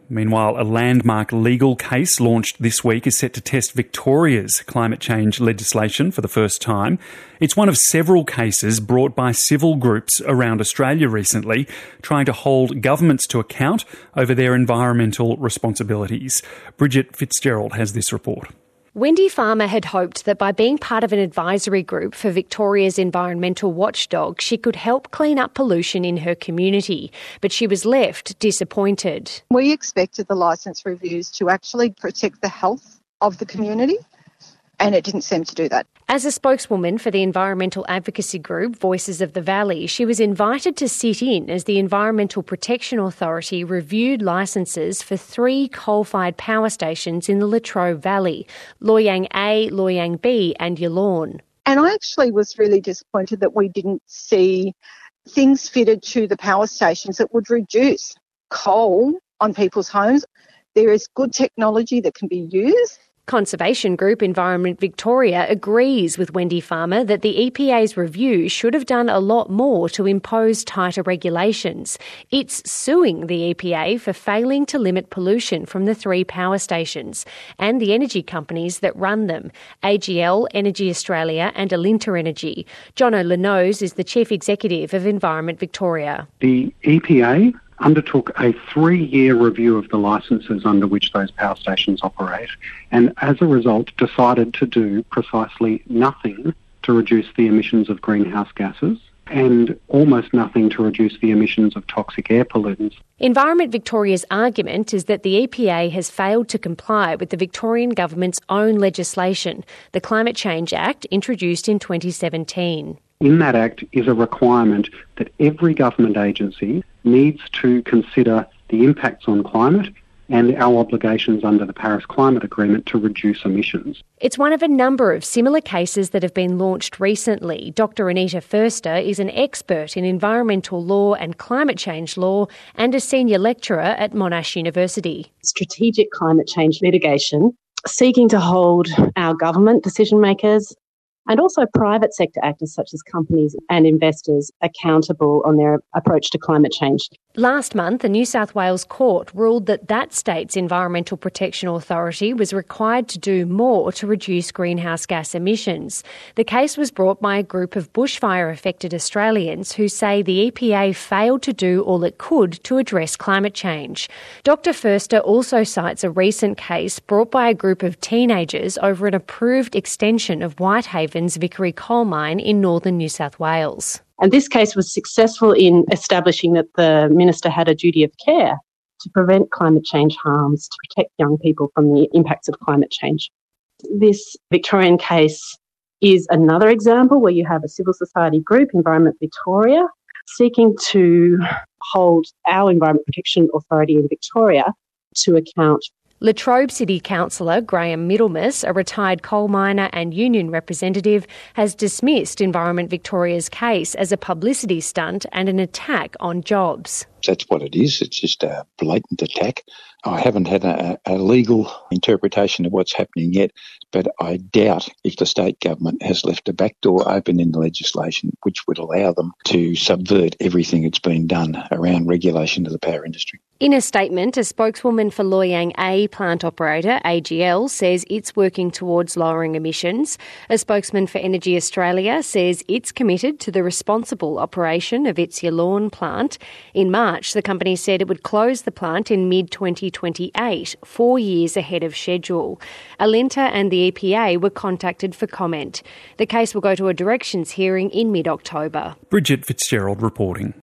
Meanwhile, a landmark legal case launched this week is set to test Victoria's climate change legislation for the first time. It's one of several cases brought by civil groups around Australia recently, trying to hold governments to account over their environmental responsibilities. Bridget Fitzgerald has this report. Wendy Farmer had hoped that by being part of an advisory group for Victoria's environmental watchdog, she could help clean up pollution in her community, but she was left disappointed. We expected the licence reviews to actually protect the health of the community, and it didn't seem to do that. As a spokeswoman for the environmental advocacy group Voices of the Valley, she was invited to sit in as the Environmental Protection Authority reviewed licences for 3 coal-fired power stations in the Latrobe Valley, Loy Yang A, Loy Yang B and Yallourn. And I actually was really disappointed that we didn't see things fitted to the power stations that would reduce coal on people's homes. There is good technology that can be used. Conservation group Environment Victoria agrees with Wendy Farmer that the EPA's review should have done a lot more to impose tighter regulations. It's suing the EPA for failing to limit pollution from the 3 power stations and the energy companies that run them, AGL, Energy Australia and Alinta Energy. Jono Lenoz is the Chief Executive of Environment Victoria. The EPA undertook a 3-year review of the licences under which those power stations operate, and as a result decided to do precisely nothing to reduce the emissions of greenhouse gases and almost nothing to reduce the emissions of toxic air pollutants. Environment Victoria's argument is that the EPA has failed to comply with the Victorian government's own legislation, the Climate Change Act, introduced in 2017. In that Act is a requirement that every government agency needs to consider the impacts on climate and our obligations under the Paris Climate Agreement to reduce emissions. It's one of a number of similar cases that have been launched recently. Dr Anita Förster is an expert in environmental law and climate change law and a senior lecturer at Monash University. Strategic climate change litigation seeking to hold our government decision makers and also private sector actors such as companies and investors accountable on their approach to climate change. Last month, a New South Wales court ruled that state's Environmental Protection Authority was required to do more to reduce greenhouse gas emissions. The case was brought by a group of bushfire-affected Australians who say the EPA failed to do all it could to address climate change. Dr Förster also cites a recent case brought by a group of teenagers over an approved extension of Whitehaven's Vickery coal mine in northern New South Wales. And this case was successful in establishing that the minister had a duty of care to prevent climate change harms, to protect young people from the impacts of climate change. This Victorian case is another example where you have a civil society group, Environment Victoria, seeking to hold our Environment Protection Authority in Victoria to account. Latrobe City Councillor Graham Middlemas, a retired coal miner and union representative, has dismissed Environment Victoria's case as a publicity stunt and an attack on jobs. That's what it is. It's just a blatant attack. I haven't had a legal interpretation of what's happening yet, but I doubt if the state government has left a back door open in the legislation which would allow them to subvert everything that's been done around regulation of the power industry. In a statement, a spokeswoman for Loy Yang A plant operator, AGL, says it's working towards lowering emissions. A spokesman for Energy Australia says it's committed to the responsible operation of its Yallourn plant. In March, the company said it would close the plant in mid-2028, 4 years ahead of schedule. Alinta and the EPA were contacted for comment. The case will go to a directions hearing in mid-October. Bridget Fitzgerald reporting.